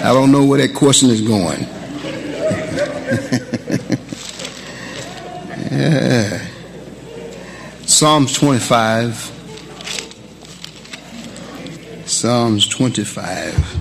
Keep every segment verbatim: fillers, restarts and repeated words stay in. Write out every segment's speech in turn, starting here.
I don't know where that question is going. Yeah. Psalms twenty-five. Psalms twenty-five.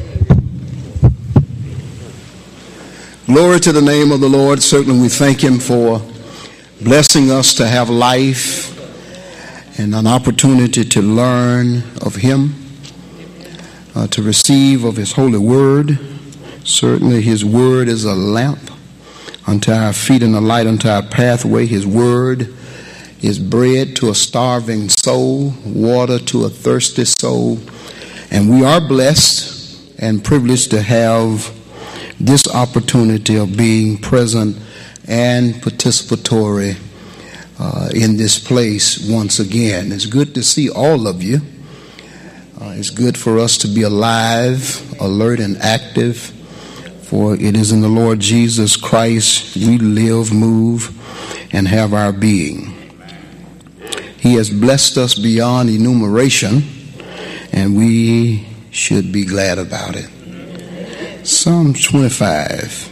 Glory to the name of the Lord. Certainly we thank him for blessing us to have life and an opportunity to learn of him, uh, to receive of his holy word. Certainly his word is a lamp unto our feet and a light unto our pathway. His word is bread to a starving soul, water to a thirsty soul. And we are blessed and privileged to have this opportunity of being present and participatory uh, in this place once again. It's good to see all of you. Uh, it's good for us to be alive, alert, and active, for it is in the Lord Jesus Christ we live, move, and have our being. He has blessed us beyond enumeration, and we should be glad about it. Psalms twenty-five.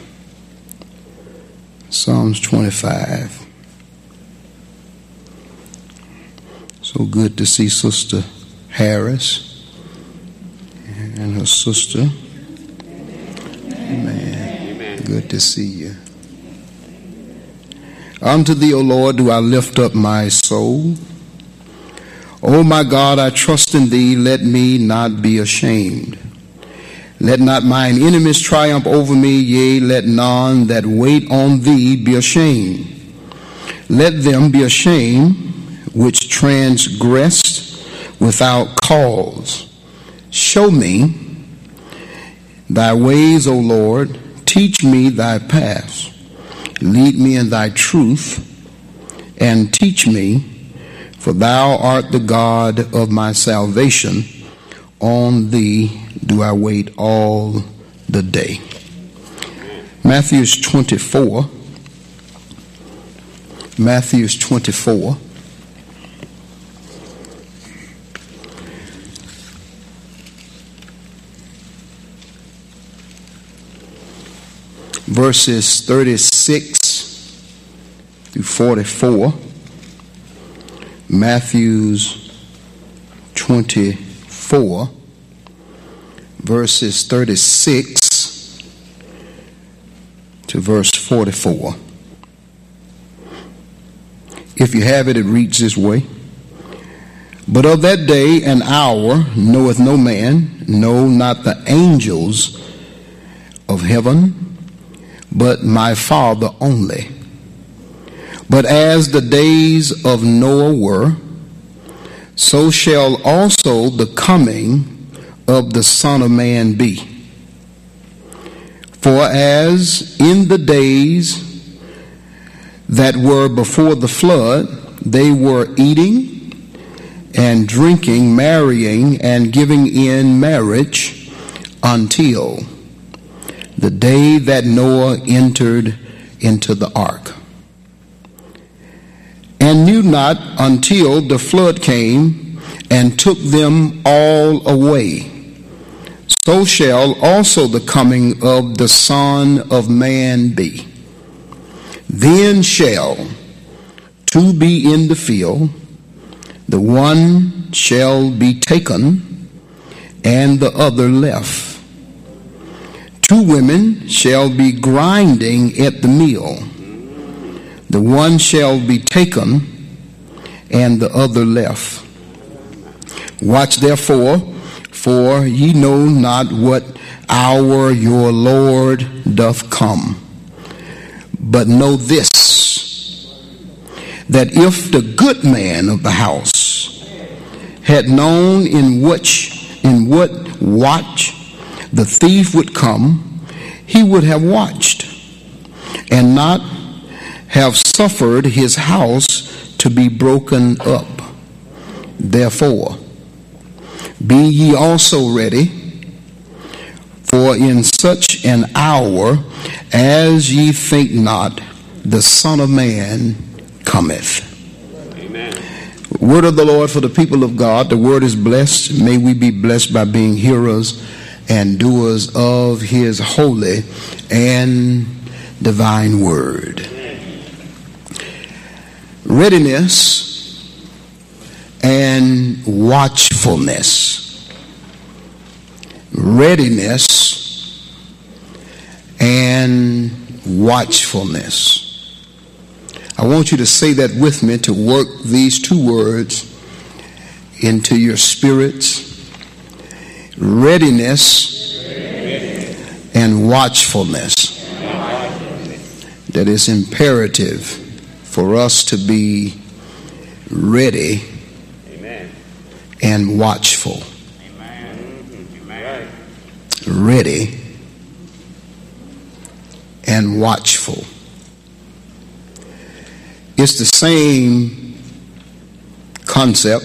Psalms twenty-five. So good to see Sister Harris and her sister. Amen. Good to see you. Unto thee, O Lord, do I lift up my soul. O my God, I trust in thee. Let me not be ashamed. Let not mine enemies triumph over me, yea, let none that wait on thee be ashamed. Let them be ashamed which transgress without cause. Show me thy ways, O Lord. Teach me thy paths. Lead me in thy truth, and teach me, for thou art the God of my salvation. On thee do I wait all the day. Matthew twenty-four. Matthew twenty-four. Verses thirty-six through forty-four. Matthew's twenty-four, verses thirty-six to verse forty-four. If you have it, it reads this way. But of that day and hour knoweth no man, no, not the angels of heaven, but my Father only. But as the days of Noah were, so shall also the coming of the Son of Man be. For as in the days that were before the flood, they were eating and drinking, marrying and giving in marriage until the day that Noah entered into the ark, and knew not until the flood came and took them all away. So shall also the coming of the Son of Man be. Then shall two be in the field, the one shall be taken, and the other left. Two women shall be grinding at the mill, the one shall be taken, and the other left. Watch therefore, for ye know not what hour your Lord doth come. But know this, that if the good man of the house had known in which in what watch the thief would come, he would have watched, and not have suffered his house to be broken up. Therefore, be ye also ready, for in such an hour as ye think not, the Son of Man cometh. Amen. Word of the Lord for the people of God. The word is blessed. May we be blessed by being hearers and doers of his holy and divine word. Readiness and watchfulness. Readiness and watchfulness. I want you to say that with me, to work these two words into your spirits. Readiness and watchfulness. That is imperative for us to be ready and watchful. Ready and watchful. It's the same concept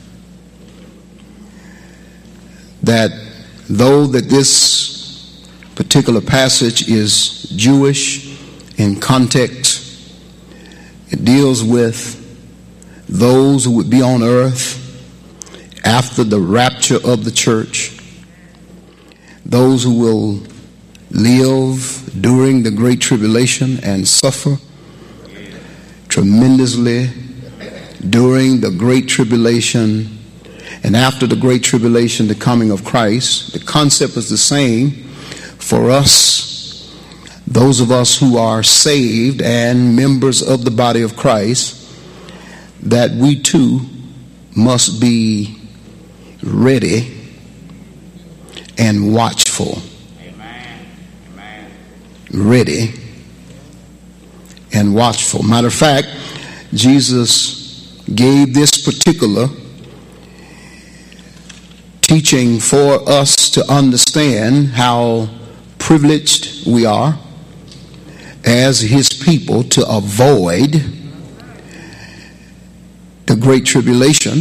that though that this particular passage is Jewish in context, it deals with those who would be on earth after the rapture of the church, those who will live during the Great Tribulation and suffer tremendously during the Great Tribulation, and after the Great Tribulation, the coming of Christ. The concept is the same for us, those of us who are saved and members of the body of Christ, that we too must be ready and watchful. Amen. Amen. Ready and watchful. Matter of fact, Jesus gave this particular teaching for us to understand how privileged we are as his people to avoid the Great Tribulation,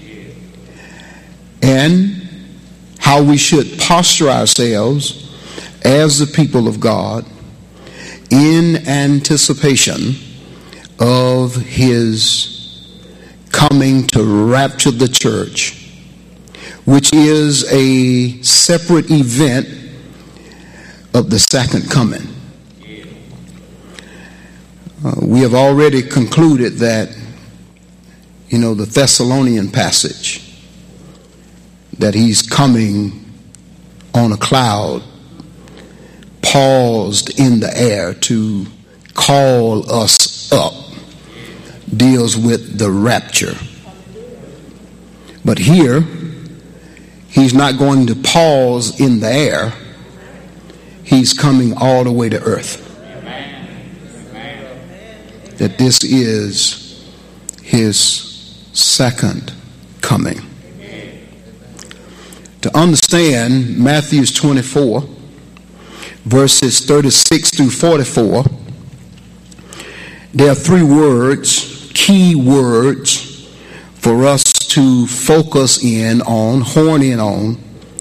and how we should posture ourselves as the people of God in anticipation of his coming to rapture the church, which is a separate event of the second coming. Uh, we have already concluded that, you know, the Thessalonian passage, that he's coming on a cloud, paused in the air to call us up, deals with the rapture. But here, he's not going to pause in the air. He's coming all the way to earth. That this is his second coming. To understand Matthew twenty-four, verses thirty-six through forty-four, there are three words, key words, for us to focus in on, horn in on.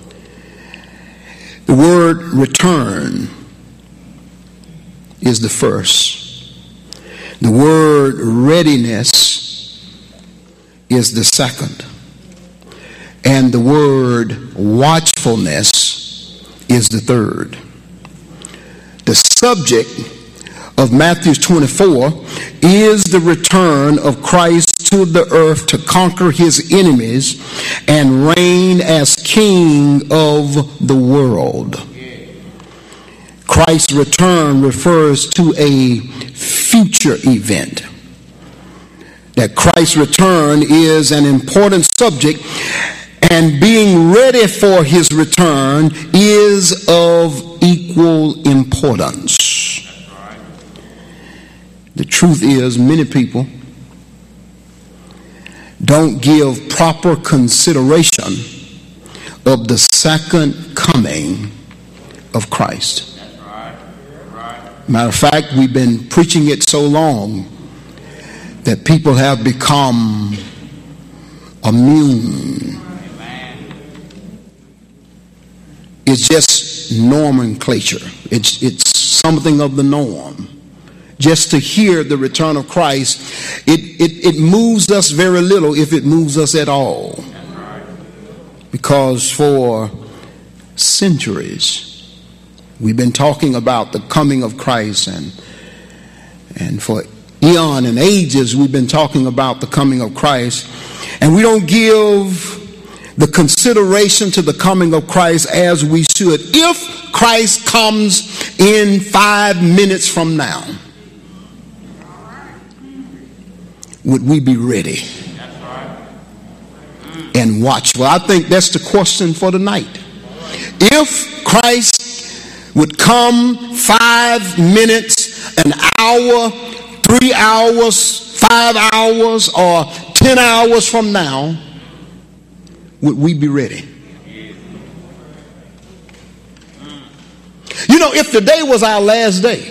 The word return is the first. The word readiness is the second. And the word watchfulness is the third. The subject of Matthew twenty-four is the return of Christ to the earth to conquer his enemies and reign as King of the world. Christ's return refers to a future event. That Christ's return is an important subject, and being ready for his return is of equal importance. The truth is, many people don't give proper consideration of the second coming of Christ. Matter of fact, we've been preaching it so long that people have become immune. It's just nomenclature. It's, it's something of the norm. Just to hear the return of Christ, it, it, it moves us very little, if it moves us at all. Because for centuries. We've been talking about the coming of Christ, and and for eon and ages we've been talking about the coming of Christ, and we don't give the consideration to the coming of Christ as we should. If Christ comes in five minutes from now, would we be ready and watchful? I think that's the question for tonight. If Christ would come five minutes, an hour, three hours, five hours, or ten hours from now, would we be ready? You know, if today was our last day,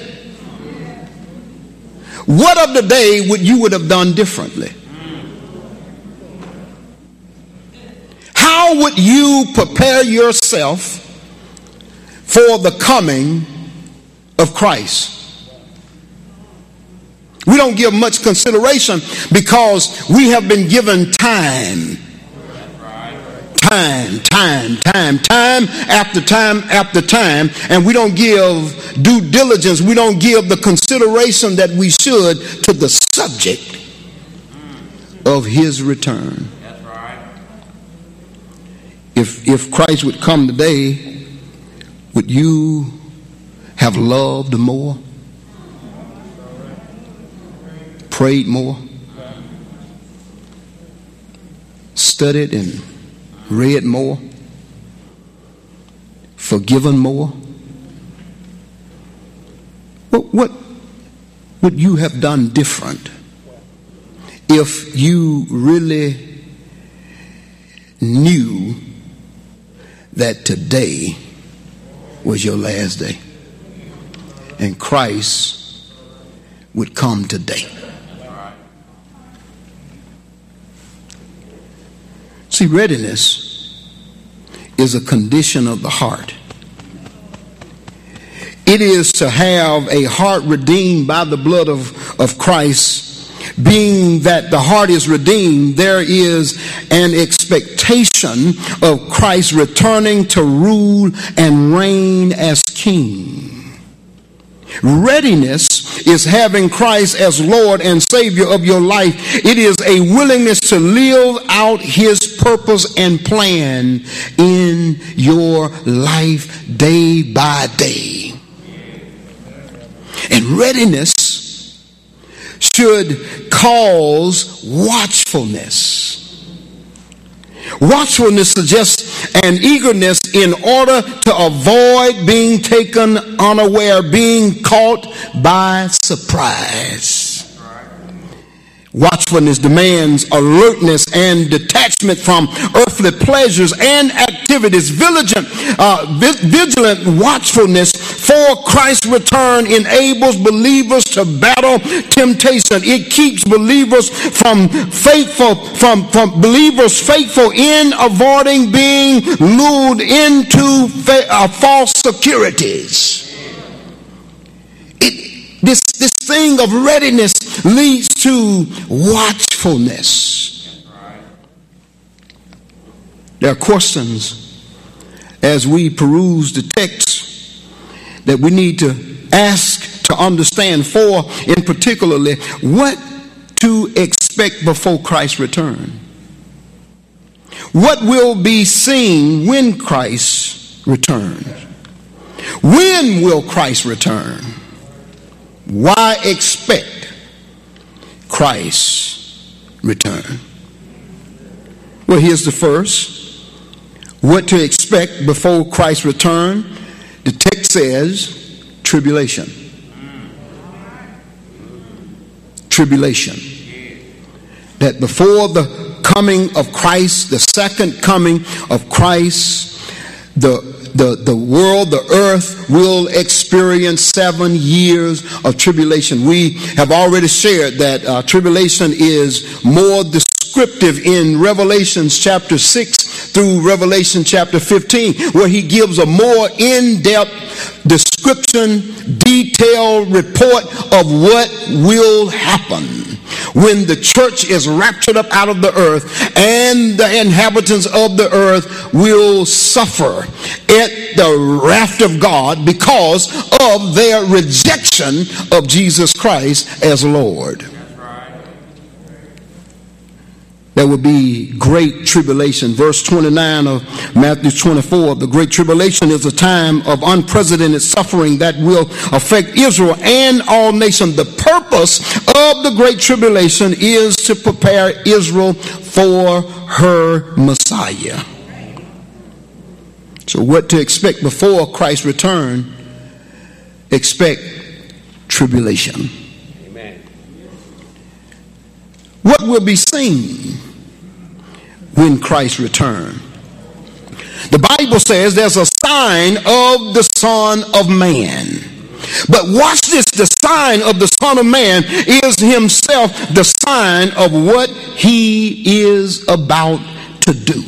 what of the day would you would have done differently? How would you prepare yourself for the coming of Christ? We don't give much consideration because we have been given time. Time, time, time, time after time after time, and we don't give due diligence, we don't give the consideration that we should to the subject of his return. That's right. If, if Christ would come today, would you have loved more? Prayed more? Studied and read more? Forgiven more? What, what would you have done different if you really knew that today was your last day and Christ would come today? See, readiness is a condition of the heart. It is to have a heart redeemed by the blood of, of Christ. Being that the heart is redeemed, there is an expectation of Christ returning to rule and reign as king. Readiness is having Christ as Lord and Savior of your life. It is a willingness to live out his purpose and plan in your life day by day. And readiness should cause watchfulness. Watchfulness suggests an eagerness in order to avoid being taken unaware, being caught by surprise. Watchfulness demands alertness and detachment from earthly pleasures and activities. Vigilant, uh, vigilant watchfulness for Christ's return enables believers to battle temptation. It keeps believers from faithful, from, from believers faithful in avoiding being lured into fa- uh, false securities. It, this, this thing of readiness leads to watchfulness. There are questions as we peruse the text that we need to ask to understand. For, in particularly, what to expect before Christ's return. What will be seen when Christ returns? When will Christ return? Why expect Christ's return? Well, here's the first. What to expect before Christ's return. The text says tribulation. Tribulation. That before the coming of Christ, the second coming of Christ, the The, the world, the earth will experience seven years of tribulation. We have already shared that uh, tribulation is more descriptive in Revelation chapter six through Revelation chapter fifteen, where he gives a more in-depth description, detailed report of what will happen when the church is raptured up out of the earth, and the inhabitants of the earth will suffer at the wrath of God because of their rejection of Jesus Christ as Lord. There will be great tribulation. Verse twenty-nine of Matthew twenty-four, the great tribulation is a time of unprecedented suffering that will affect Israel and all nations. The purpose of the great tribulation is to prepare Israel for her Messiah. So what to expect before Christ's return? Expect tribulation. What will be seen when Christ returns? The Bible says there's a sign of the Son of Man. But watch this, the sign of the Son of Man is himself the sign of what he is about to do.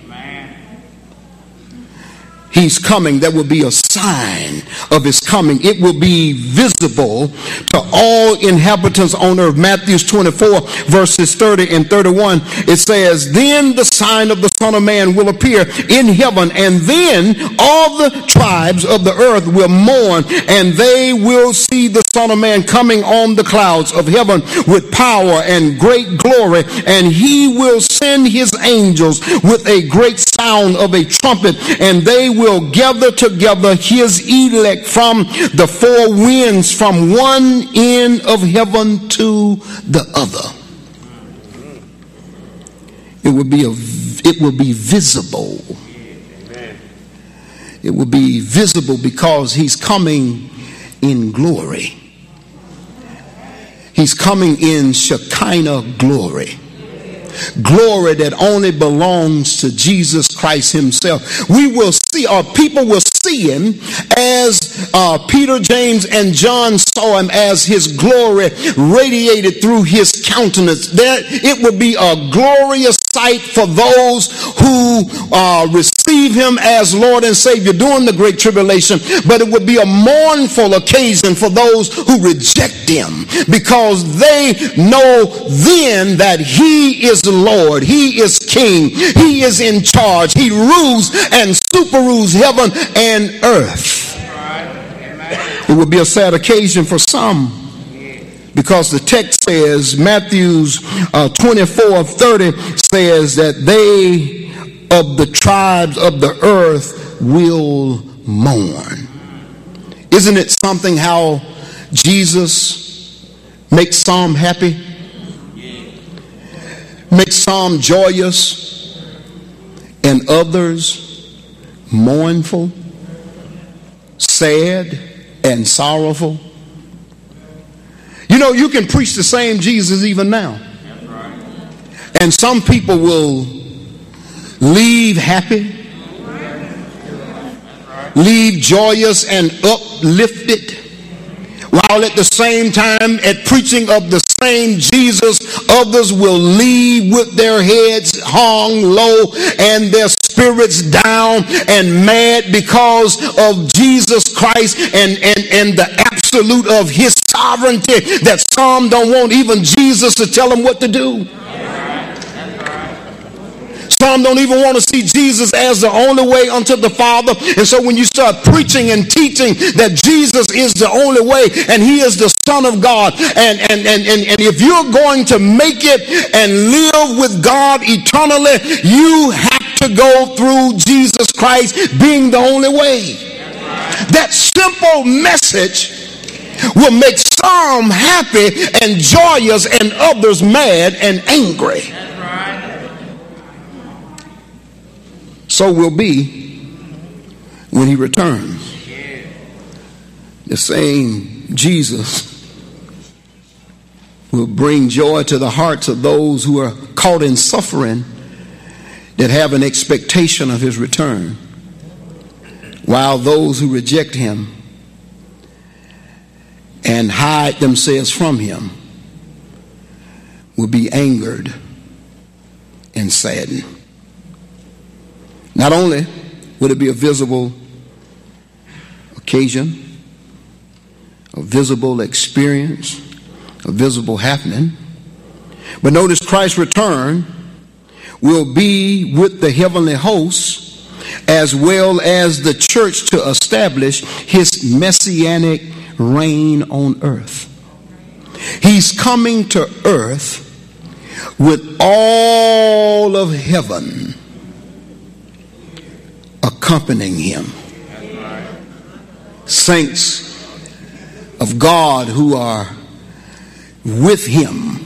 He's coming. There will be a sign of his coming. It will be visible to all inhabitants on earth. Matthew twenty-four verses thirty and thirty-one. It says, then the sign of the Son of Man will appear in heaven, and then all the tribes of the earth will mourn, and they will see the Son of Man coming on the clouds of heaven with power and great glory, and he will send his angels with a great sound of a trumpet, and they will will gather together his elect from the four winds, from one end of heaven to the other. It will be a, it will be visible. It will be visible because he's coming in glory. He's coming in Shekinah glory. Glory that only belongs to Jesus Christ himself. We will see, or people will see him as uh, Peter, James, and John saw him, as his glory radiated through his countenance. That it would be a glorious sight for those who uh, receive him as Lord and Savior during the Great Tribulation, but it would be a mournful occasion for those who reject him, because they know then that he is the Lord, he is King, he is in charge, he rules and super rules heaven and earth. It would be a sad occasion for some, because the text says, Matthew uh, twenty-four thirty says that they of the tribes of the earth will mourn. Isn't it something how Jesus makes some happy, makes some joyous, and others mournful, sad, and sorrowful? You know, you can preach the same Jesus even now, and some people will leave happy, leave joyous and uplifted, while at the same time, at preaching of the same Jesus, others will leave with their heads hung low and their spirits down and mad because of Jesus Christ and, and, and the absolute of his sovereignty, that some don't want even Jesus to tell them what to do. Some don't even want to see Jesus as the only way unto the Father. And so when you start preaching and teaching that Jesus is the only way and he is the Son of God, and, and, and, and, and if you're going to make it and live with God eternally, you have to go through Jesus Christ being the only way. That simple message will make some happy and joyous and others mad and angry. So will be when he returns. The same Jesus will bring joy to the hearts of those who are caught in suffering, that have an expectation of his return, while those who reject him and hide themselves from him will be angered and saddened. Not only would it be a visible occasion, a visible experience, a visible happening, But notice Christ's return will be with the heavenly hosts as well as the church to establish his messianic reign on earth. He's coming to earth with all of heaven accompanying him. Saints of God who are with him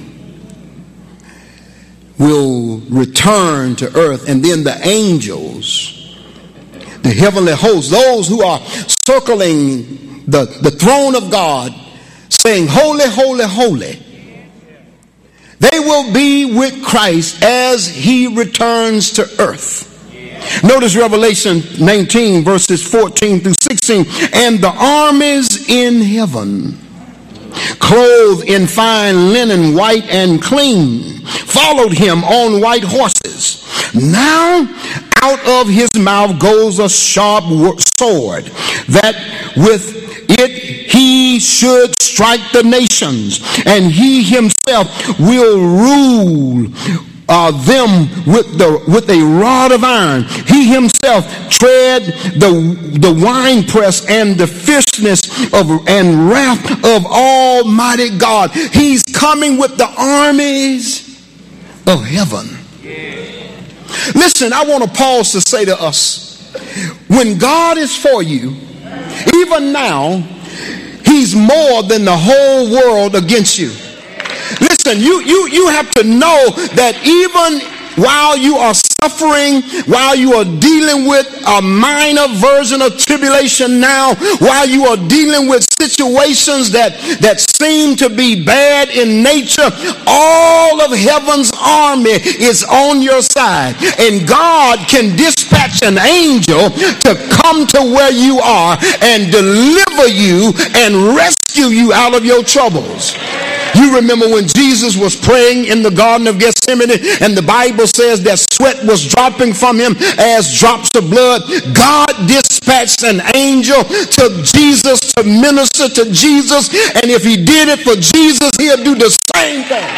will return to earth, and then the angels, the heavenly hosts, those who are circling the, the throne of God, saying, "Holy, holy, holy," they will be with Christ as he returns to earth. Notice Revelation nineteen, verses fourteen through sixteen. And the armies in heaven, clothed in fine linen, white and clean, followed him on white horses. Now out of his mouth goes a sharp sword, that with it he should strike the nations, and he himself will rule Uh, them with the with a rod of iron. He himself tread the the winepress and the fierceness of and wrath of Almighty God. He's coming with the armies of heaven. Listen, I want to pause to say to us, when God is for you, even now, he's more than the whole world against you. Listen, you, you, you have to know that even while you are suffering, while you are dealing with a minor version of tribulation now, while you are dealing with situations that, that seem to be bad in nature, all of heaven's army is on your side. And God can dispatch an angel to come to where you are and deliver you and rescue you out of your troubles. You remember when Jesus was praying in the Garden of Gethsemane, and the Bible says that sweat was dropping from him as drops of blood. God dispatched an angel to Jesus to minister to Jesus, and if he did it for Jesus, he'll do the same thing.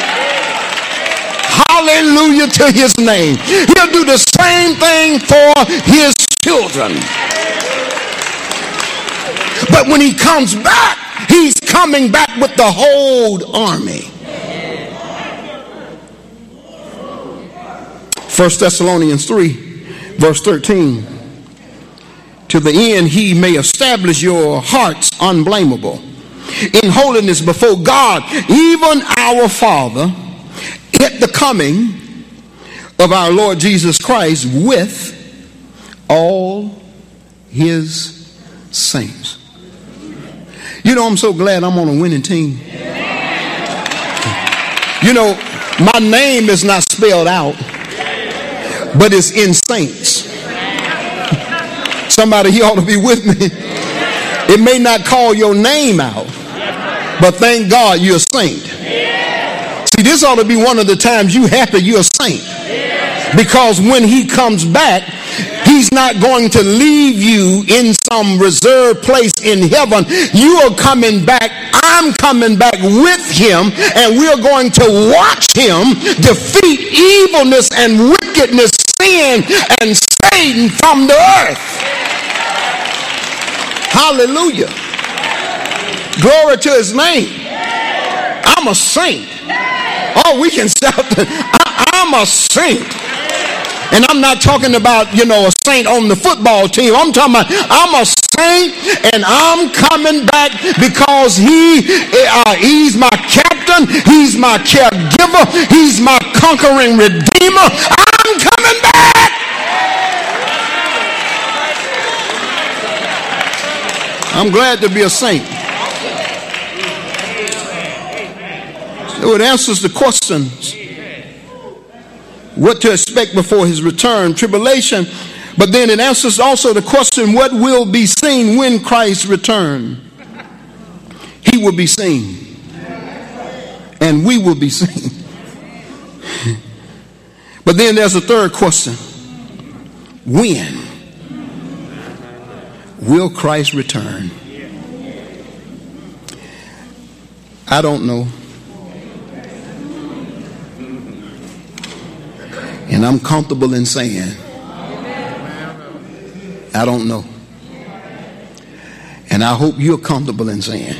Hallelujah to his name. He'll do the same thing for his children. But when he comes back, he's coming back with the whole army. First Thessalonians three, verse thirteen. To the end he may establish your hearts unblameable in holiness before God, even our Father, at the coming of our Lord Jesus Christ with all his saints. You know, I'm so glad I'm on a winning team. You know, my name is not spelled out, but it's in saints. Somebody, you ought to be with me. It may not call your name out, but thank God you're a saint. See, this ought to be one of the times you happy you're a saint. Because when he comes back, he's not going to leave you in some reserved place in heaven. You are coming back. I'm coming back with him, and we're going to watch him defeat evilness and wickedness, sin and Satan from the earth. Hallelujah. Glory to his name. I'm a saint. Oh, we can shout that. I'm a saint. And I'm not talking about, you know, a saint on the football team. I'm talking about I'm a saint, and I'm coming back because he uh, he's my captain, he's my caregiver, he's my conquering redeemer. I'm coming back. I'm glad to be a saint. So it answers the questions what to expect before his return, tribulation, but then it answers also the question, what will be seen when Christ return? He will be seen, and we will be seen. But then there's a third question. When will Christ return? I don't know. And I'm comfortable in saying, I don't know. And I hope you're comfortable in saying,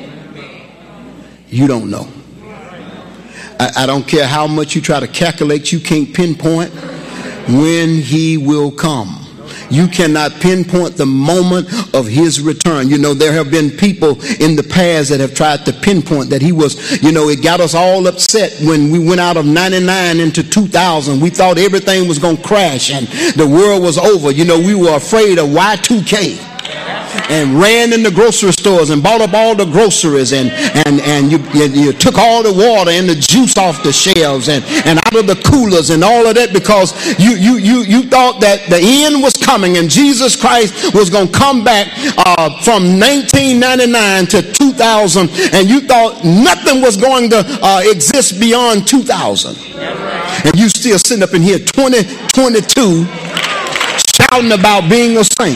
you don't know. I, I don't care how much you try to calculate, you can't pinpoint when he will come. You cannot pinpoint the moment of his return. You know, there have been people in the past that have tried to pinpoint that he was, you know, it got us all upset when we went out of ninety-nine into two thousand. We thought everything was going to crash and the world was over. You know, we were afraid of Y two K. And ran in the grocery stores and bought up all the groceries, and and and you, you you took all the water and the juice off the shelves and and out of the coolers and all of that, because you you you you thought that the end was coming and Jesus Christ was going to come back uh, from nineteen ninety-nine to two thousand, and you thought nothing was going to uh, exist beyond two thousand, and you still sitting up in here twenty twenty-two shouting about being a saint.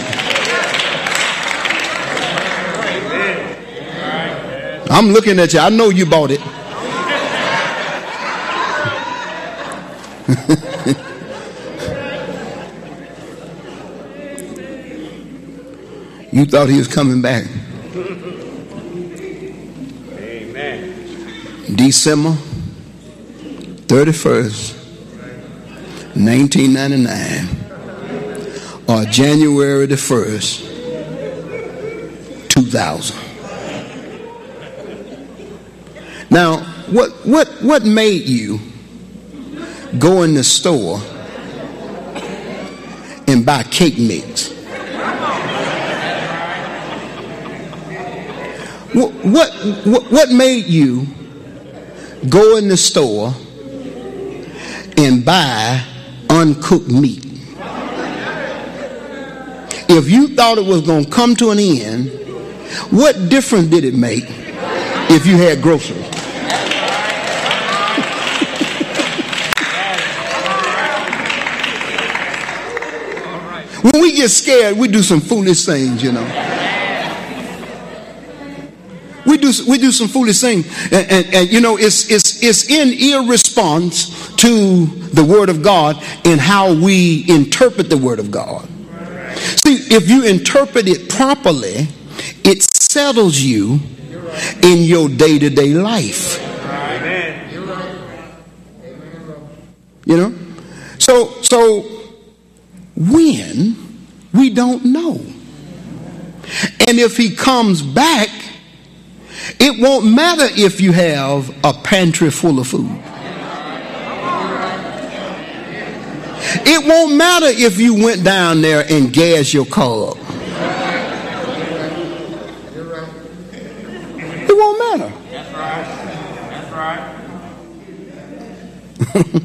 I'm looking at you. I know you bought it. You thought he was coming back. Amen. December thirty-first, nineteen ninety-nine, or January the first, two thousand. Now, what what what made you go in the store and buy cake mix? What what what, what made you go in the store and buy uncooked meat? If you thought it was going to come to an end, what difference did it make if you had groceries? When we get scared, we do some foolish things, you know. We do we do some foolish things, and, and, and you know, it's it's it's in irresponse to the Word of God in how we interpret the Word of God. See, if you interpret it properly, it settles you in your day-to-day life. You know, so so when we don't know, and if he comes back, it won't matter if you have a pantry full of food. It won't matter if you went down there and gassed your car up. It won't matter. That's right. That's right.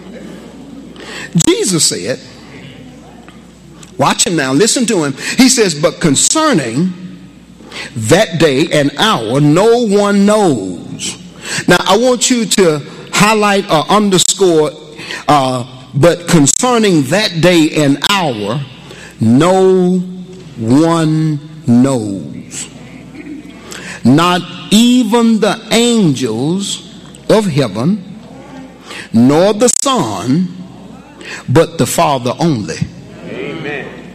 Jesus said, watch him now, listen to him. He says, but concerning that day and hour, no one knows. Now, I want you to highlight or underscore, uh, but concerning that day and hour, no one knows. Not even the angels of heaven, nor the Son, but the Father only. Amen.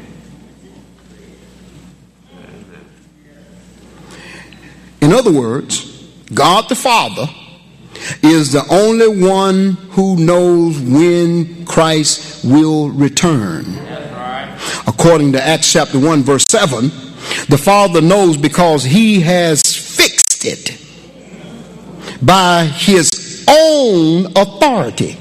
In other words, God the Father is the only one who knows when Christ will return. That's right. According to Acts chapter one verse seven, the Father knows because he has fixed it by his own authority.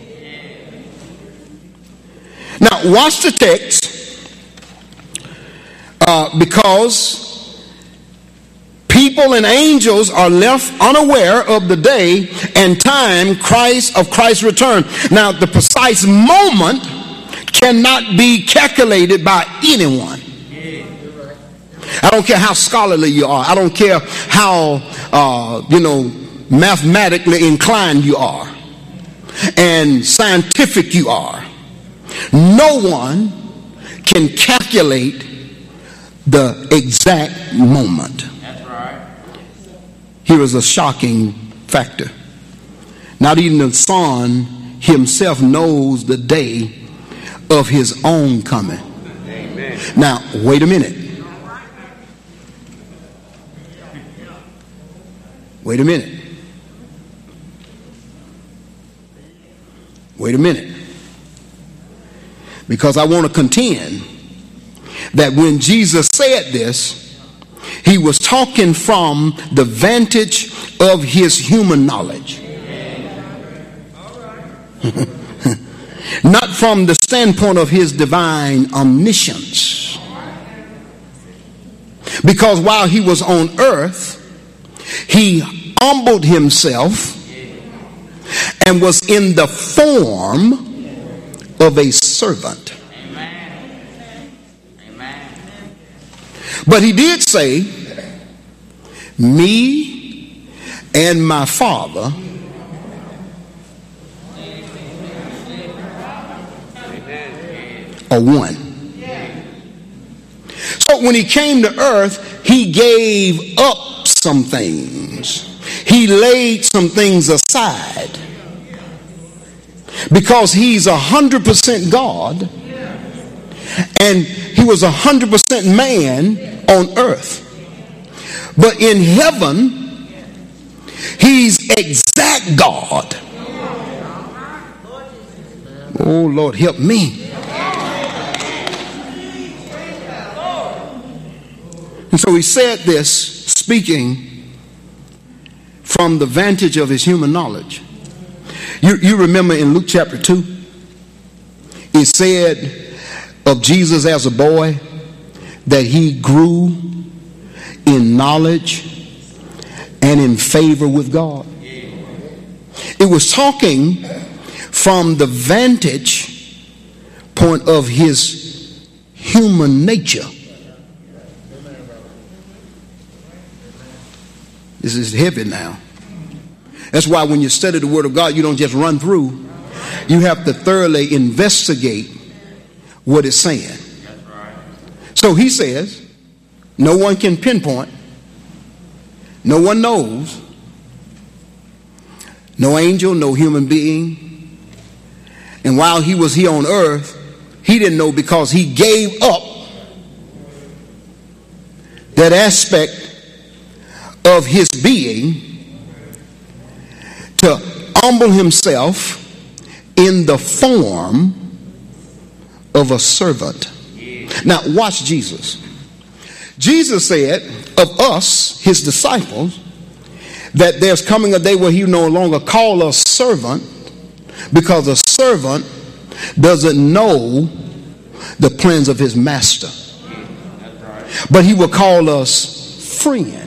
Now, watch the text, uh, because people and angels are left unaware of the day and time Christ of Christ's return. Now, the precise moment cannot be calculated by anyone. I don't care how scholarly you are. I don't care how, uh, you know, mathematically inclined you are and scientific you are. No one can calculate the exact moment. That's right. Here is a shocking factor. Not even the Son himself knows the day of his own coming. Amen. Now, wait a minute. Wait a minute. Wait a minute. Because I want to contend that when Jesus said this, he was talking from the vantage of his human knowledge. Not from the standpoint of his divine omniscience. Because while he was on earth, he humbled himself and was in the form of a servant. But he did say, me and my Father are one. So when he came to earth, he gave up some things. He laid some things aside. Because he's a hundred percent God and he was a hundred percent man on earth. But in heaven, he's exact God. Oh Lord, help me. And so he said this, speaking from the vantage of his human knowledge. You, you remember in Luke chapter two, it said of Jesus as a boy that he grew in knowledge and in favor with God. It was talking from the vantage point of his human nature. This is heavy now. That's why when you study the Word of God, you don't just run through. You have to thoroughly investigate what it's saying. So he says, no one can pinpoint. No one knows. No angel, no human being. And while he was here on earth, he didn't know because he gave up that aspect of his being to humble himself in the form of a servant. Now watch Jesus. Jesus said of us, his disciples, that there's coming a day where he no longer call us servant, because a servant doesn't know the plans of his master. But he will call us friend.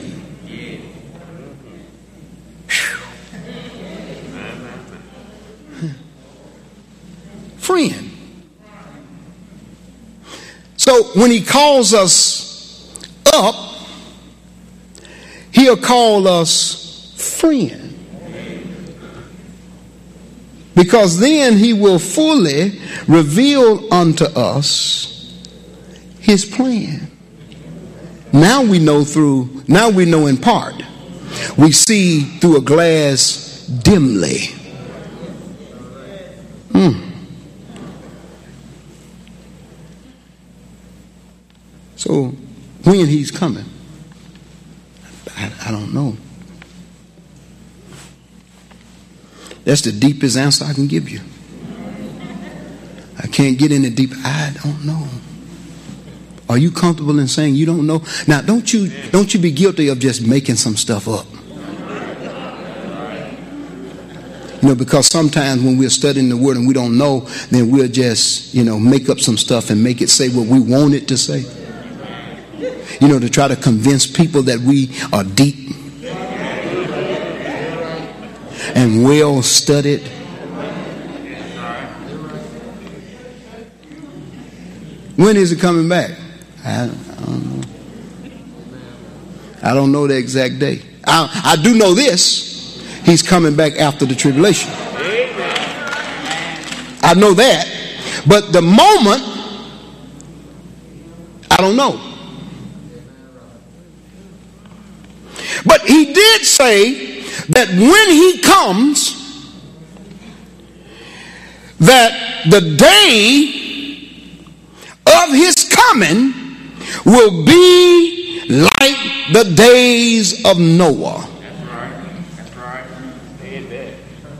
Friend. So when he calls us up, he'll call us friend. Because then he will fully reveal unto us his plan. Now we know through, now we know in part. We see through a glass dimly. Hmm. So when he's coming, I, I don't know. That's the deepest answer I can give you. I can't get any deeper. I don't know. Are you comfortable in saying you don't know? Now, don't you don't you be guilty of just making some stuff up. You know, because sometimes when we're studying the Word and we don't know, then we'll just, you know, make up some stuff and make it say what we want it to say. You know, to try to convince people that we are deep and well studied. When is it coming back? I, I don't know. I don't know the exact day. I, I do know this. He's coming back after the tribulation. I know that. But the moment, I don't know. But he did say that when he comes, that the day of his coming will be like the days of Noah. That's right. That's right. Amen.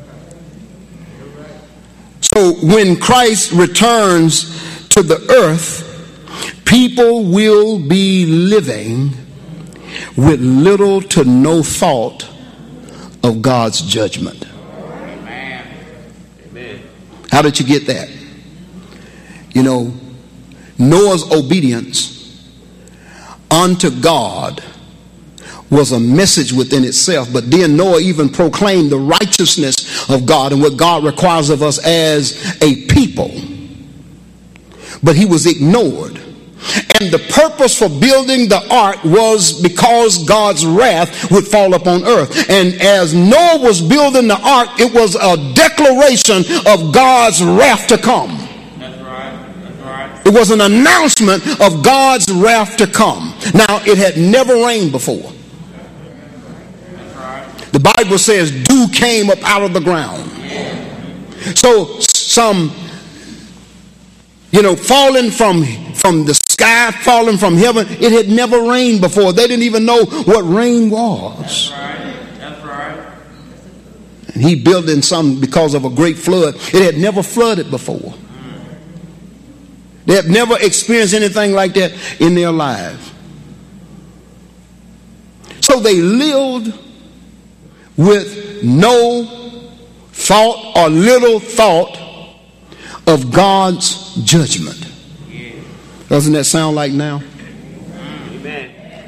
So when Christ returns to the earth, people will be living with little to no thought of God's judgment. Amen. Amen. How did you get that? You know, Noah's obedience unto God was a message within itself, but then Noah even proclaimed the righteousness of God and what God requires of us as a people. But he was ignored. And the purpose for building the ark was because God's wrath would fall upon earth. And as Noah was building the ark, it was a declaration of God's wrath to come. That's right. That's right. It was an announcement of God's wrath to come. Now, it had never rained before. That's right. The Bible says dew came up out of the ground. So some, you know, falling from, from the sky, falling from heaven, it had never rained before. They didn't even know what rain was. That's right. That's right. And he built in some because of a great flood. It had never flooded before. They have never experienced anything like that in their lives. So they lived with no thought or little thought of God's judgment. Doesn't that sound like now? Amen.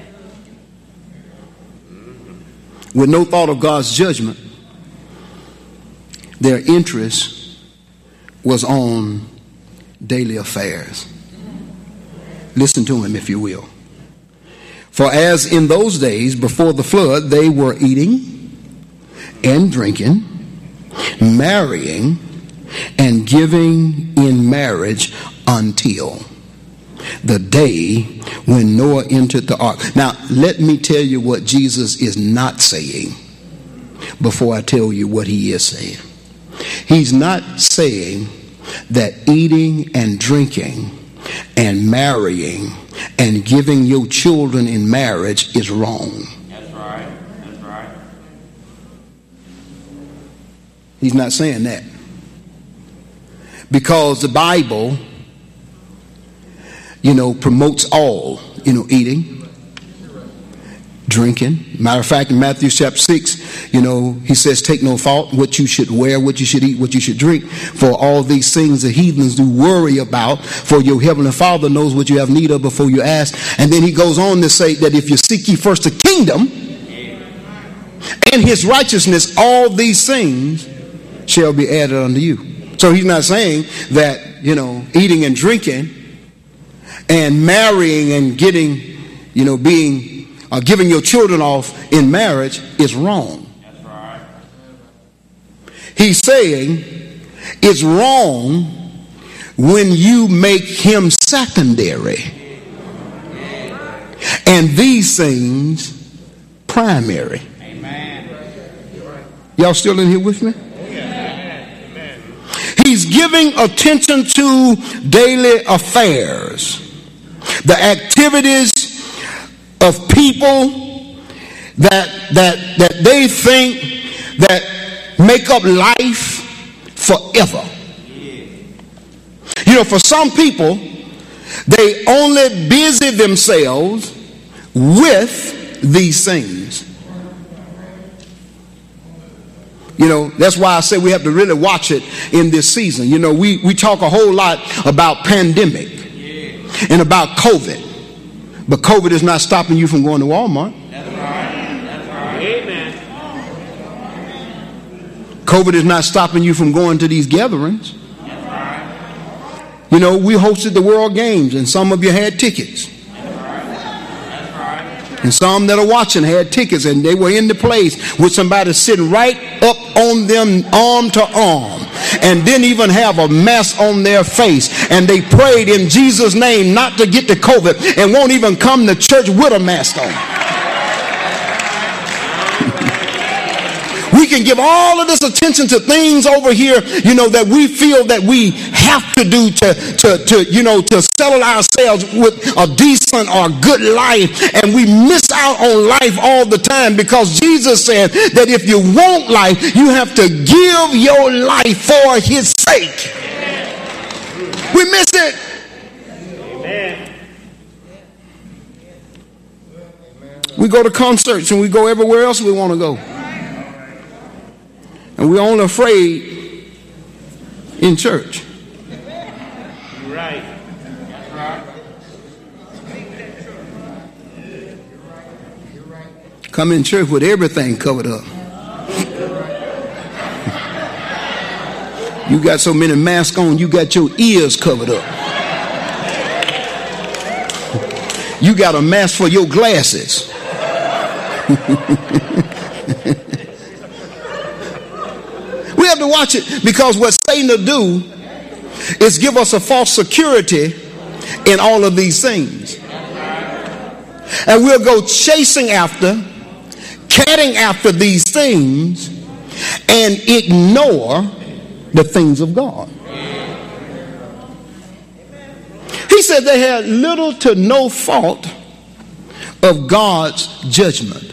With no thought of God's judgment, their interest was on daily affairs. Listen to him, if you will. For as in those days before the flood, they were eating and drinking, marrying, and giving in marriage until the day when Noah entered the ark. Now, let me tell you what Jesus is not saying before I tell you what he is saying. He's not saying that eating and drinking and marrying and giving your children in marriage is wrong. That's right. That's right. He's not saying that. Because the Bible, you know, promotes all, you know, eating, drinking. Matter of fact, in Matthew chapter six, you know, he says, take no thought what you should wear, what you should eat, what you should drink. For all these things the heathens do worry about, for your heavenly Father knows what you have need of before you ask. And then he goes on to say that if you seek ye first the kingdom and his righteousness, all these things shall be added unto you. So he's not saying that, you know, eating and drinking and marrying and getting, you know, being, uh, giving your children off in marriage is wrong. That's right. He's saying it's wrong when you make him secondary and these things primary. Amen. Y'all still in here with me? He's giving attention to daily affairs, the activities of people that that that they think that make up life forever. You know, for some people, they only busy themselves with these things. You know, that's why I say we have to really watch it in this season. You know, we, we talk a whole lot about pandemic and about COVID. But COVID is not stopping you from going to Walmart. That's right. That's right. Amen. COVID is not stopping you from going to these gatherings. That's right. You know, we hosted the World Games and some of you had tickets. And some that are watching had tickets and they were in the place with somebody sitting right up on them arm to arm and didn't even have a mask on their face. And they prayed in Jesus' name not to get the COVID and won't even come to church with a mask on. We can give all of this attention to things over here, you know, that we feel that we have to do to, to, to, you know, to settle ourselves with a decent or good life. And we miss out on life all the time, because Jesus said that if you want life, you have to give your life for his sake. We miss it. Amen. We go to concerts and we go everywhere else we want to go. And we're only afraid in church. You're right. That's right. Come in church with everything covered up. You got so many masks on, you got your ears covered up. You got a mask for your glasses. We have to watch it, because what Satan will do is give us a false security in all of these things. And we'll go chasing after, catting after these things, and ignore the things of God. He said they had little to no fault of God's judgment.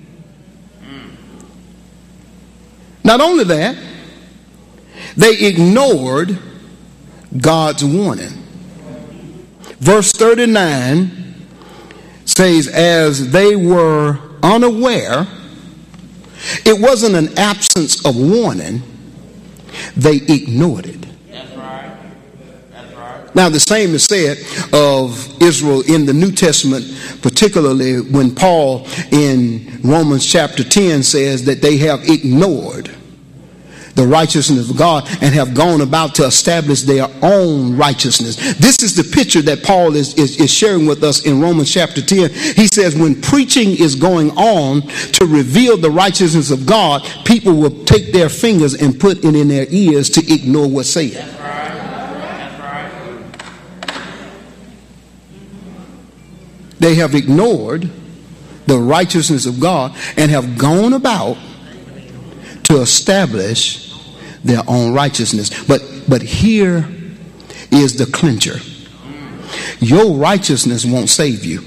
Not only that, they ignored God's warning. Verse thirty-nine says, as they were unaware, it wasn't an absence of warning, they ignored it. That's right. That's right. Now, the same is said of Israel in the New Testament, particularly when Paul in Romans chapter ten says that they have ignored the righteousness of God and have gone about to establish their own righteousness. This is the picture that Paul is, is, is sharing with us in Romans chapter ten. He says when preaching is going on to reveal the righteousness of God, people will take their fingers and put it in their ears to ignore what's said. That's right. That's right. They have ignored the righteousness of God and have gone about to establish their own righteousness. But but here is the clincher. Your righteousness won't save you.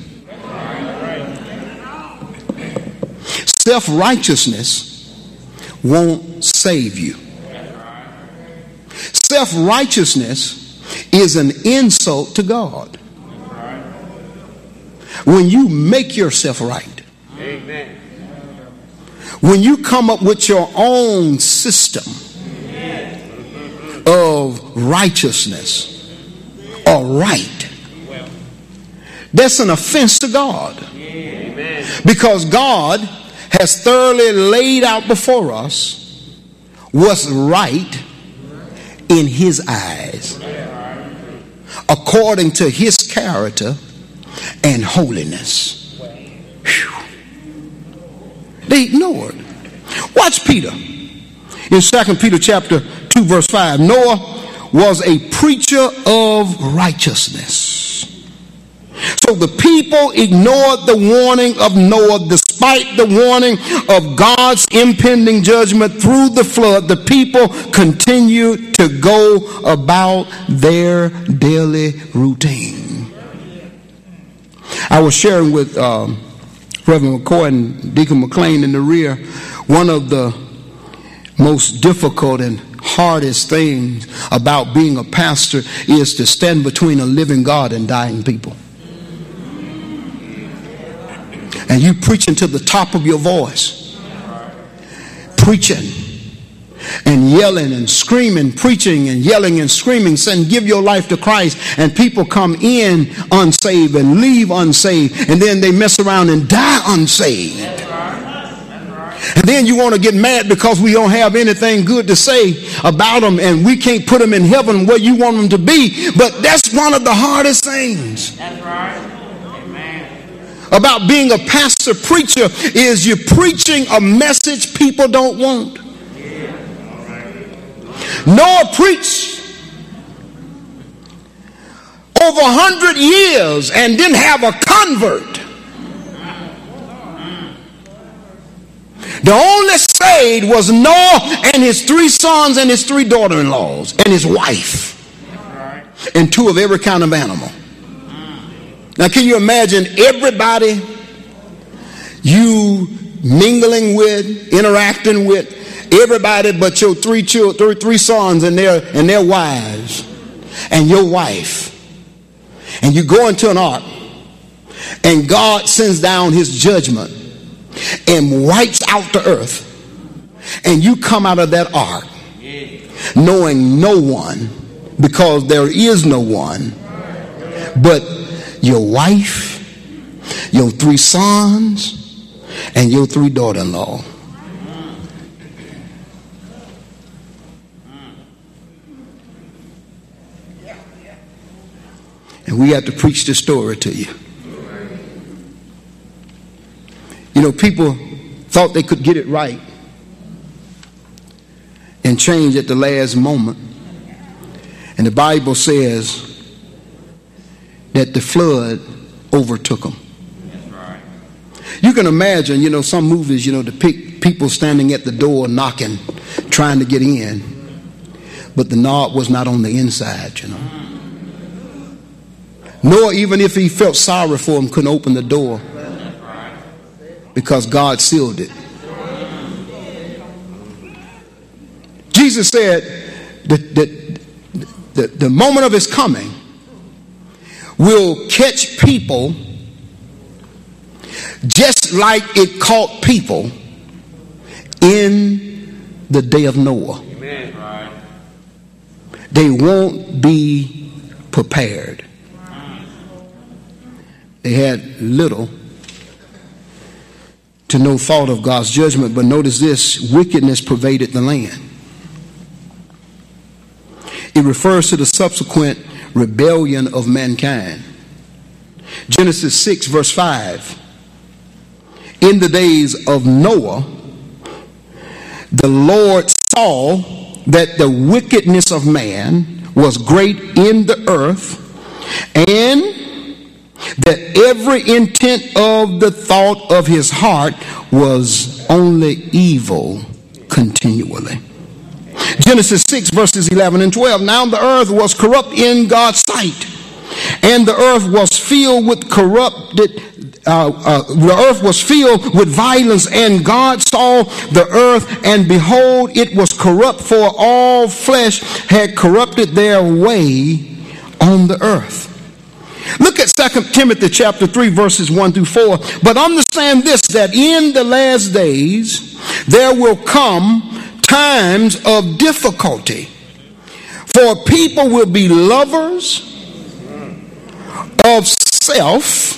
Self-righteousness won't save you. Self-righteousness is an insult to God. When you make yourself right, Amen. when you come up with your own system of righteousness or right, that's an offense to God. Amen. Because God has thoroughly laid out before us what's right in his eyes, according to his character and holiness. Whew. They ignored. Watch Peter in Second Peter chapter two verse five. Noah was a preacher of righteousness. So the people ignored the warning of Noah. Despite the warning of God's impending judgment through the flood, the people continued to go about their daily routine. I was sharing with um, Reverend McCoy and Deacon McLean in the rear, one of the most difficult and hardest things about being a pastor is to stand between a living God and dying people. And you preaching to the top of your voice, preaching and yelling and screaming, preaching and yelling and screaming, saying give your life to Christ, and people come in unsaved and leave unsaved, and then they mess around and die unsaved. And then you want to get mad because we don't have anything good to say about them and we can't put them in heaven where you want them to be. But that's one of the hardest things. That's right. About being a pastor preacher is you're preaching a message people don't want. Noah preached over a hundred years and didn't have a convert. The only saved made was Noah and his three sons and his three daughter-in-laws and his wife and two of every kind of animal. Now, can you imagine everybody you mingling with, interacting with, everybody but your three children, three, three sons and their and their wives and your wife, and you go into an ark, and God sends down his judgment and wipes out the earth, and you come out of that ark knowing no one, because there is no one but your wife, your three sons, and your three daughter-in-law. And we have to preach this story to you. You know, people thought they could get it right and change at the last moment. And the Bible says that the flood overtook them. You can imagine, you know, some movies, you know, depict people standing at the door knocking, trying to get in. But the knob was not on the inside, you know. Noah, even if he felt sorry for him, couldn't open the door because God sealed it. Jesus said that, that the, the moment of his coming will catch people just like it caught people in the day of Noah. Amen. They won't be prepared. They had little to no thought of God's judgment, but notice this: wickedness pervaded the land. It refers to the subsequent rebellion of mankind. Genesis six verse five. In the days of Noah, the Lord saw that the wickedness of man was great in the earth, and that every intent of the thought of his heart was only evil continually. Genesis six verses eleven and twelve. Now the earth was corrupt in God's sight, and the earth was filled with corrupted Uh, uh, the earth was filled with violence, and God saw the earth, and behold, it was corrupt, for all flesh had corrupted their way on the earth. Look at Second Timothy chapter three verses one through four. But understand this, that in the last days there will come times of difficulty, for people will be lovers of self,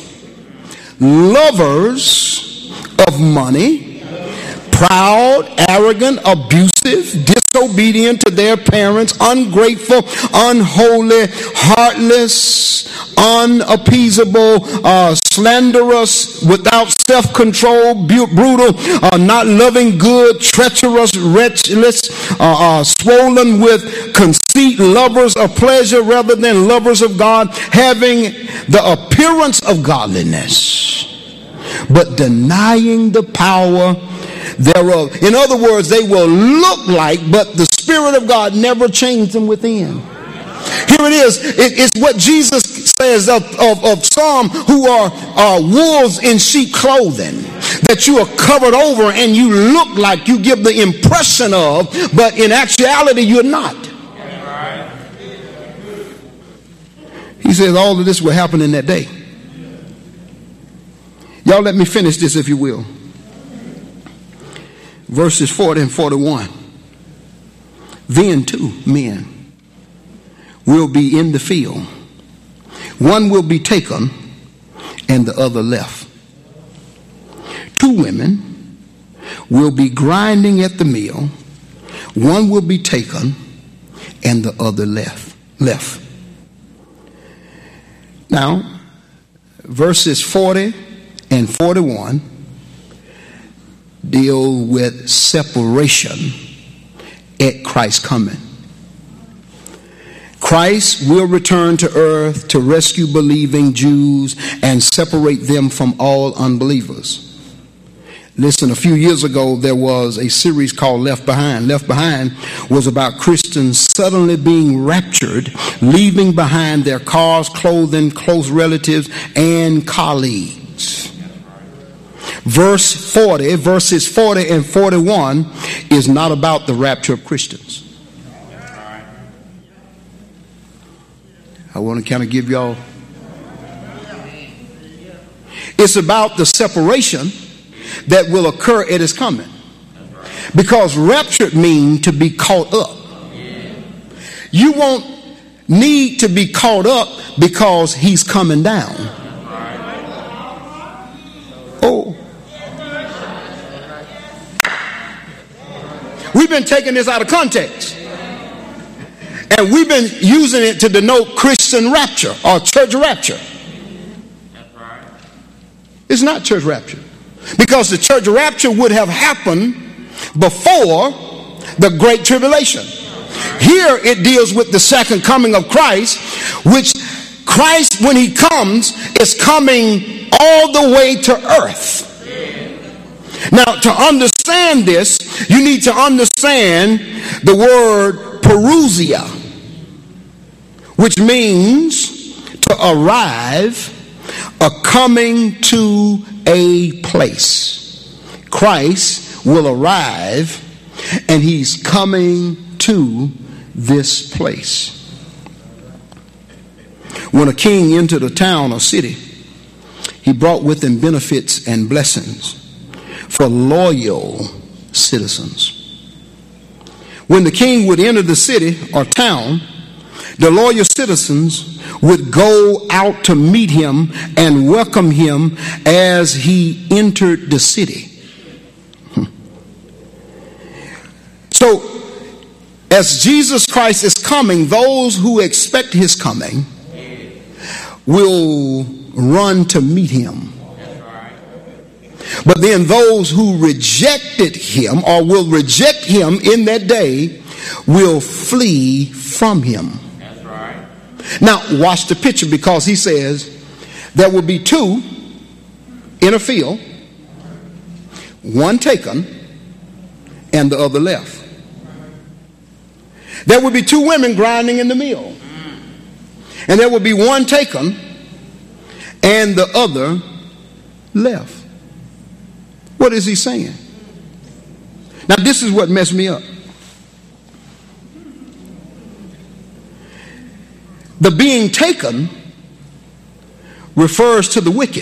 lovers of money, proud, arrogant, abusive, disobedient to their parents, ungrateful, unholy, heartless, unappeasable, uh, slanderous, without self-control, brutal, uh, not loving good, treacherous, wretchless, uh, uh, swollen with conceit, lovers of pleasure rather than lovers of God, having the appearance of godliness, but denying the power thereof. In other words, they will look like, but the Spirit of God never changed them within. Here it is. It, it's what Jesus says of, of, of some who are uh, wolves in sheep clothing, that you are covered over and you look like, you give the impression of, but in actuality you're not. He says all of this will happen in that day. Y'all let me finish this if you will. Verses forty and forty-one. Then two men will be in the field. One will be taken and the other left. Two women will be grinding at the mill. One will be taken and the other left. Left. Now, verses forty and forty-one deal with separation at Christ's coming. Christ will return to earth to rescue believing Jews and separate them from all unbelievers. Listen, a few years ago, there was a series called Left Behind. Left Behind was about Christians suddenly being raptured, leaving behind their cars, clothing, close relatives, and colleagues. Verse forty, verses forty and forty-one is not about the rapture of Christians. I want to kind of give y'all. It's about the separation that will occur at his coming. Because raptured means to be caught up. You won't need to be caught up because he's coming down. Oh. We've been taking this out of context. And we've been using it to denote Christian rapture or church rapture. It's not church rapture. Because the church rapture would have happened before the Great Tribulation. Here it deals with the second coming of Christ, which Christ, when he comes, is coming all the way to earth. Now, to understand this, you need to understand the word parousia, which means to arrive, a coming to a place. Christ will arrive and he's coming to this place. When a king entered a town or city, he brought with him benefits and blessings for loyal citizens. When the king would enter the city or town, the loyal citizens would go out to meet him and welcome him as he entered the city. So, as Jesus Christ is coming, those who expect his coming will run to meet him. But then those who rejected him or will reject him in that day will flee from him. Now, watch the picture, because he says there will be two in a field, one taken and the other left. There will be two women grinding in the mill, and there will be one taken and the other left. What is he saying? Now, this is what messed me up. The being taken refers to the wicked,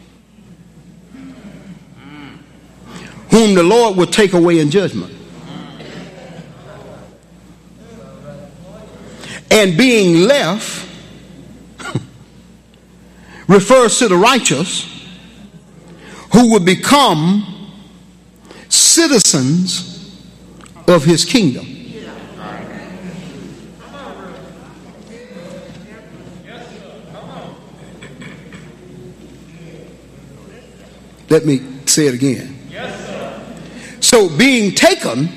whom the Lord will take away in judgment. And being left refers to the righteous, who will become citizens of his kingdom. Let me say it again. So being taken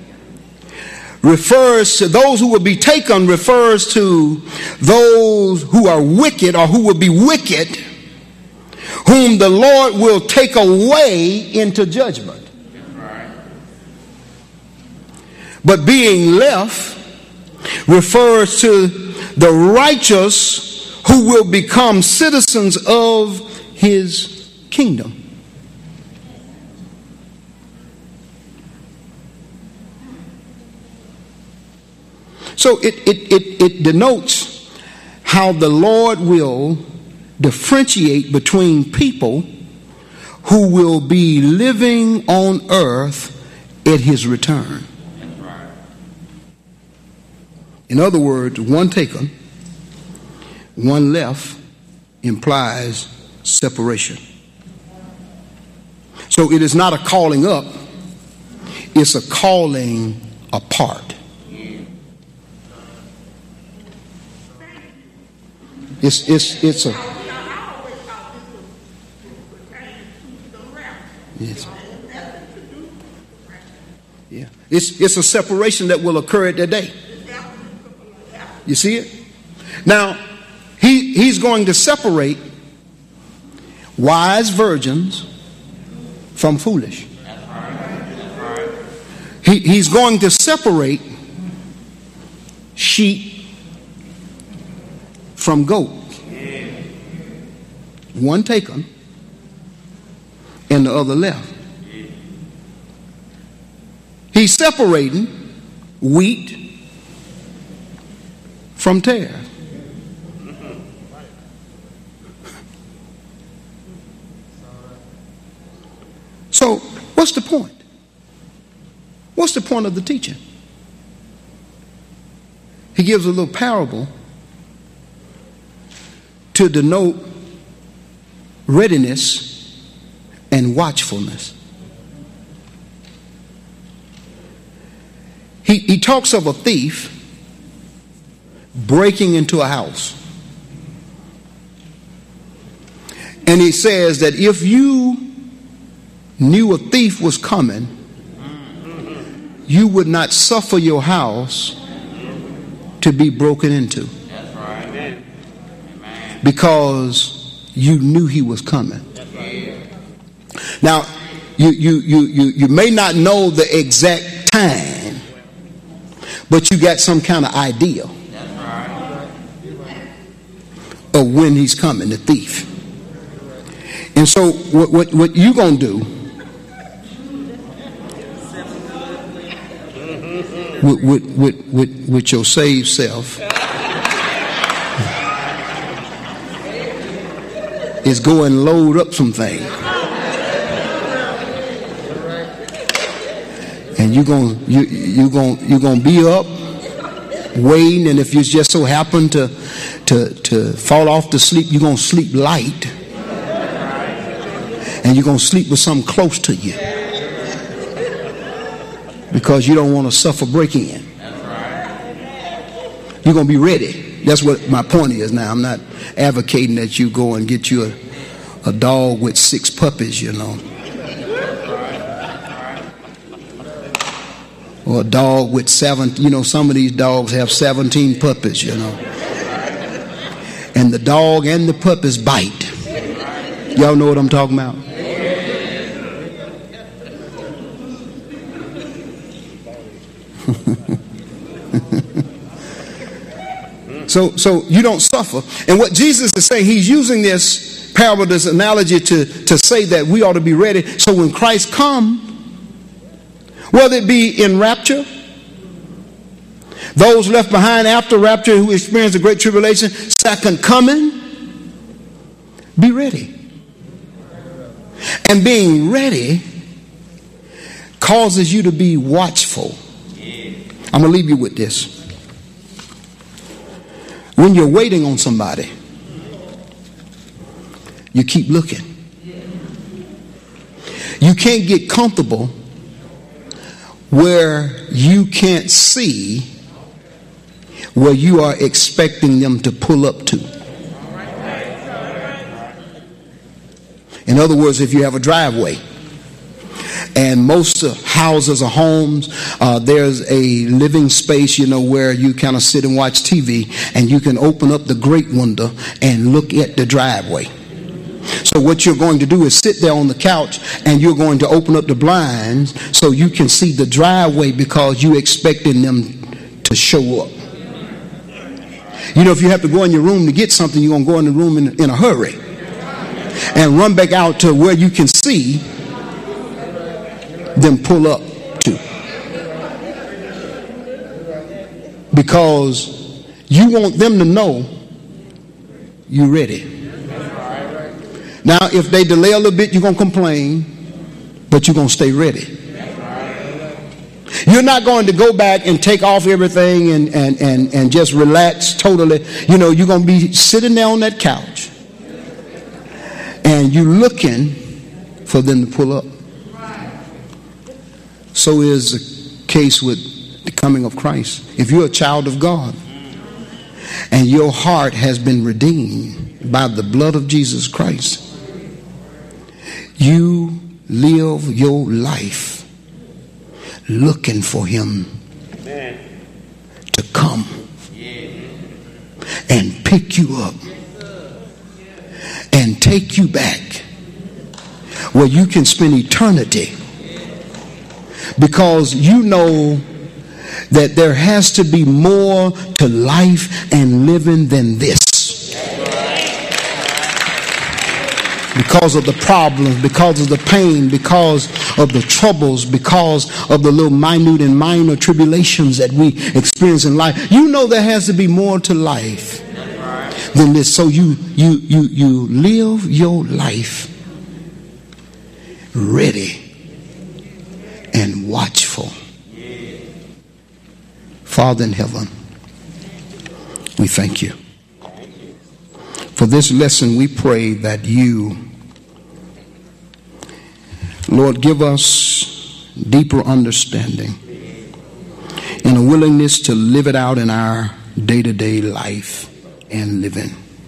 refers to those who will be taken, refers to those who are wicked or who will be wicked, whom the Lord will take away into judgment. But being left refers to the righteous who will become citizens of his kingdom. So it, it, it, it denotes how the Lord will differentiate between people who will be living on earth at his return. In other words, one taken, one left implies separation. So it is not a calling up, it's a calling apart. It's it's it's a yes. Yeah. It's it's a separation that will occur at that day. You see it? Now, he he's going to separate wise virgins from foolish. That's right. That's right. He, he's going to separate sheep from goats. Yeah. One taken and the other left. Yeah. He's separating wheat from tares. So, what's the point? What's the point of the teaching? He gives a little parable to denote readiness and watchfulness. He, he talks of a thief breaking into a house. And he says that if you knew a thief was coming, you would not suffer your house to be broken into. That's right. Amen. Because you knew he was coming. That's right. Now, you, you, you, you, you may not know the exact time, but you got some kind of idea That's right. of when he's coming, the thief. And so what, what, what you going to do with, with, with, with, with your saved self is go and load up some things. And you're going you you going you're going to be up waiting, and if you just so happen to to to fall off to sleep, you're going to sleep light. And you're going to sleep with something close to you. Because you don't want to suffer breaking in. You're going to be ready. That's what my point is now. I'm not advocating that you go and get you a, a dog with six puppies, you know. Or a dog with seven, you know, some of these dogs have seventeen puppies, you know. And the dog and the puppies bite. Y'all know what I'm talking about? so so you don't suffer. And what Jesus is saying, he's using this parable, this analogy to, to say that we ought to be ready. So when Christ comes, whether it be in rapture, those left behind after rapture who experience the great tribulation, second coming, be ready. And being ready causes you to be watchful. I'm going to leave you with this. When you're waiting on somebody, you keep looking. You can't get comfortable where you can't see where you are expecting them to pull up to. In other words, if you have a driveway, and most uh, houses or homes, uh, there's a living space, you know, where you kind of sit and watch T V, and you can open up the great window and look at the driveway. So what you're going to do is sit there on the couch, and you're going to open up the blinds so you can see the driveway because you're expecting them to show up. You know, if you have to go in your room to get something, you're going to go in the room in, in a hurry and run back out to where you can see them pull up to. Because you want them to know you're ready. Now, if they delay a little bit, you're going to complain, but you're going to stay ready. You're not going to go back and take off everything and, and, and, and just relax totally. You know, you're going to be sitting there on that couch, and you're looking for them to pull up. So is the case with the coming of Christ. If you're a child of God and your heart has been redeemed by the blood of Jesus Christ, you live your life looking for him to come and pick you up and take you back where you can spend eternity, because you know that there has to be more to life and living than this. Because of the problems, because of the pain, because of the troubles, because of the little minute and minor tribulations that we experience in life, you know there has to be more to life than this. So you you you you live your life ready and watchful. Father in heaven, we thank you. For this lesson, we pray that you, Lord, give us deeper understanding and a willingness to live it out in our day-to-day life and living.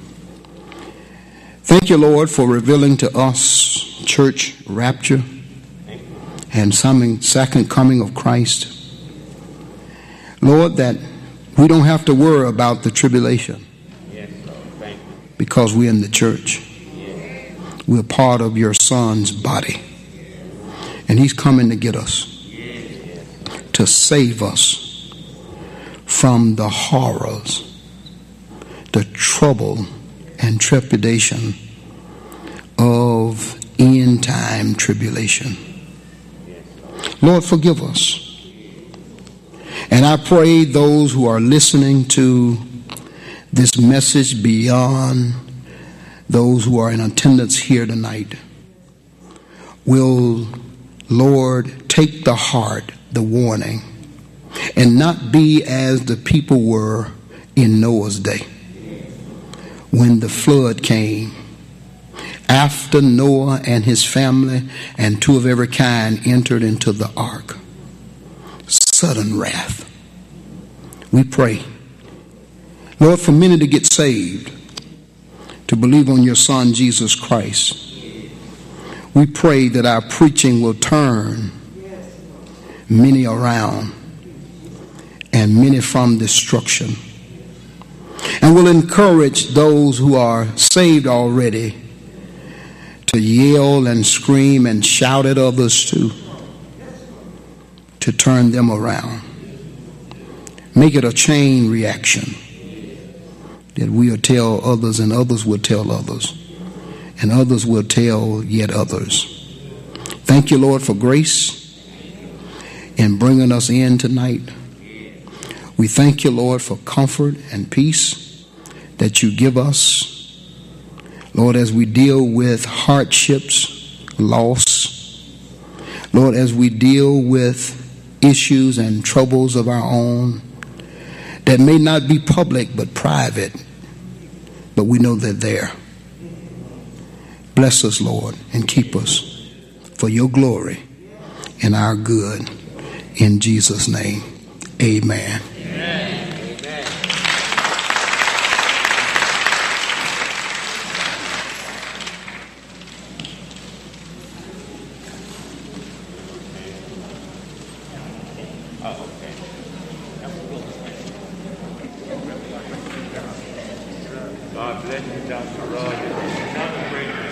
Thank you, Lord, for revealing to us church rapture and some second coming of Christ. Lord, that we don't have to worry about the tribulation. Because we're in the church. We're part of your son's body. And he's coming to get us. To save us from the horrors, the trouble and trepidation of end time tribulation. Lord, forgive us. And I pray those who are listening to this message beyond those who are in attendance here tonight will, Lord, take the heart, the warning, and not be as the people were in Noah's day when the flood came. After Noah and his family and two of every kind entered into the ark, sudden wrath. We pray, Lord, for many to get saved, to believe on your Son, Jesus Christ. We pray that our preaching will turn many around and many from destruction. And will encourage those who are saved already to yell and scream and shout at others too, to turn them around. Make it a chain reaction. That we'll tell others and others will tell others. And others will tell yet others. Thank you, Lord, for grace in bringing us in tonight. We thank you, Lord, for comfort and peace that you give us. Lord, as we deal with hardships, loss. Lord, as we deal with issues and troubles of our own that may not be public but private, but we know they're there. Bless us, Lord, and keep us for your glory and our good. In Jesus' name, amen. Amen. God bless you, Doctor Rogers.